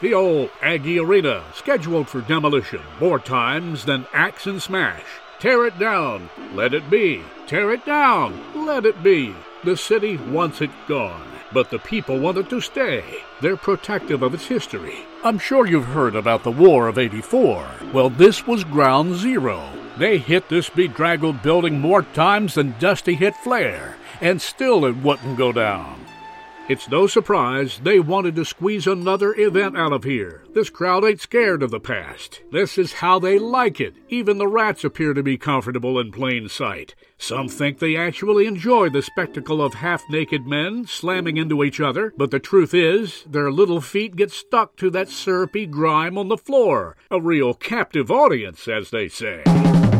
The old Aggie Arena, scheduled for demolition more times than Axe and Smash. Tear it down, let it be. Tear it down, let it be. The city wants it gone, but the people want it to stay. They're protective of its history. I'm sure you've heard about the War of '84. Well, this was ground zero. They hit this bedraggled building more times than Dusty hit Flair, and still it wouldn't go down. It's no surprise they wanted to squeeze another event out of here. This crowd ain't scared of the past. This is how they like it. Even the rats appear to be comfortable in plain sight. Some think they actually enjoy the spectacle of half-naked men slamming into each other, but the truth is, their little feet get stuck to that syrupy grime on the floor. A real captive audience, as they say.